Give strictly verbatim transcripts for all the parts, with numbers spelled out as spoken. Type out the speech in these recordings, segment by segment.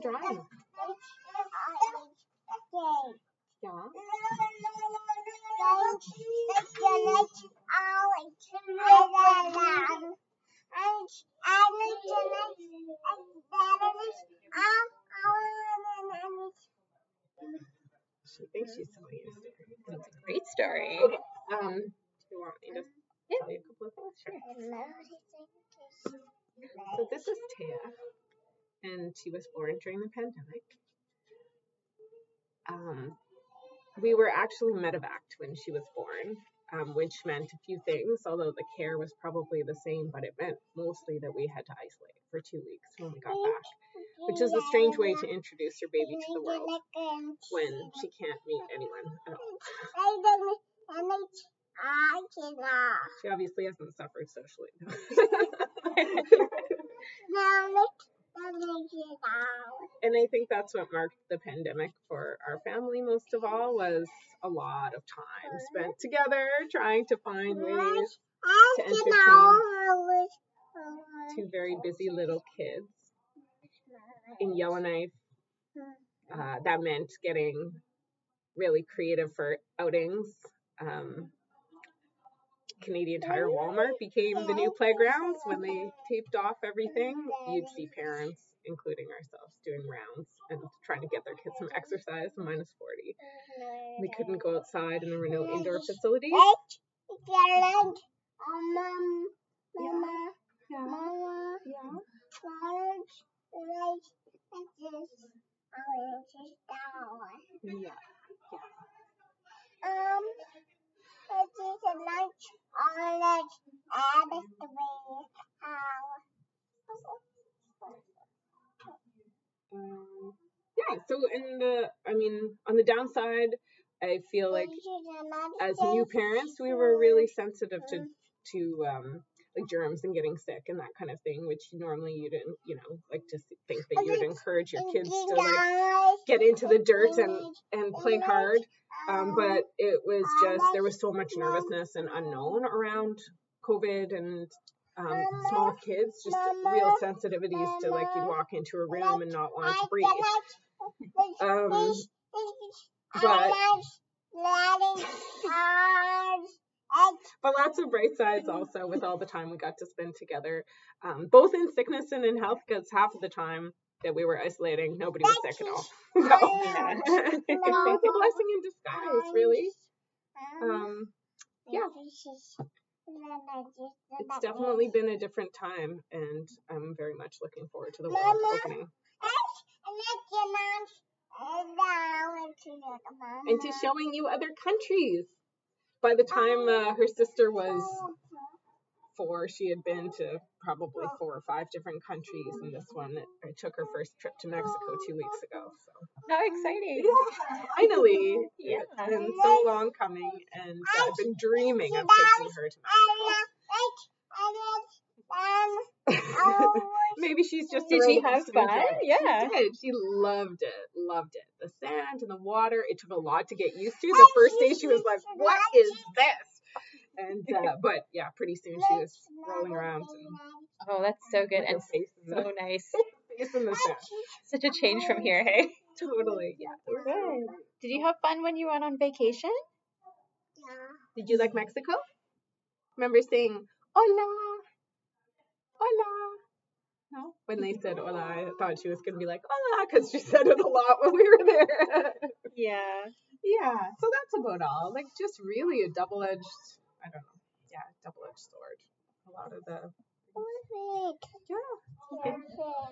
drawing? Yeah. She thinks she's telling you a story. It's a great story. Okay. Um, do you want me to Yeah. tell you a couple of things? Sure. So this is Taya, and she was born during the pandemic. Um, we were actually medevaced when she was born, um, which meant a few things, although the care was probably the same, but it meant mostly that we had to isolate for two weeks when we got back, which is a strange way to introduce your baby to the world when she can't meet anyone at all. She obviously hasn't suffered socially. And I think that's what marked the pandemic for our family most of all, was a lot of time spent together trying to find ways to entertain two very busy little kids. In Yellowknife, uh, that meant getting really creative for outings. Um, Canadian Tire Walmart became the new playgrounds. When they taped off everything, you'd see parents, including ourselves, doing rounds and trying to get their kids some exercise in minus forty. They couldn't go outside and there were no indoor facilities. Yeah. Yeah. Yeah. Yeah. Um, it is a lunch orange and three Um, yeah, so in the, I mean, on the downside, I feel like as new parents, we were really sensitive to, to um, like germs and getting sick and that kind of thing, which normally you didn't, you know, like to think that you would encourage your kids to like get into the dirt and, and play hard. Um, but it was just, there was so much nervousness and unknown around COVID and um, small kids, just real sensitivities to like you'd walk into a room and not want to breathe. Um, but but lots of bright sides also with all the time we got to spend together, um, both in sickness and in health, because half of the time that we were isolating, nobody was sick at all. No. It was a blessing in disguise, really. Um, yeah. It's definitely been a different time, and I'm very much looking forward to the world opening. And to showing you other countries. By the time uh, her sister was four, she had been to probably four or five different countries, and this one, I took her first trip to Mexico two weeks ago. So how exciting! Yeah, finally, yeah. It's been so long coming, and uh, I've been dreaming of taking her to Mexico. Maybe she's just. Did she have fun? Yeah, she did. She loved it. Loved it. The sand and the water. It took a lot to get used to. The first day, she was like, "What is this?" And uh, but yeah, pretty soon she was rolling around. And, oh, that's so good and so the, nice. Face in the sand. Such a change from here, hey? Totally. Yeah. Good. Did you have fun when you went on vacation? Yeah. Did you like Mexico? Remember saying "Hola, hola"? No. When they said "Hola," I thought she was gonna be like "Hola" because she said it a lot when we were there. Yeah. Yeah. So that's about all. Like just really a double-edged. I don't know. Yeah, double-edged sword. A lot of the. Yeah. Okay.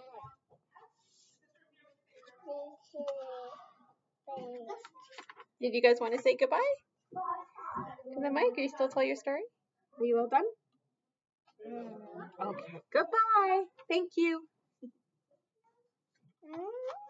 Did you guys want to say goodbye to the mic? Are you still tell your story? Are you all done? Okay. Goodbye. Thank you.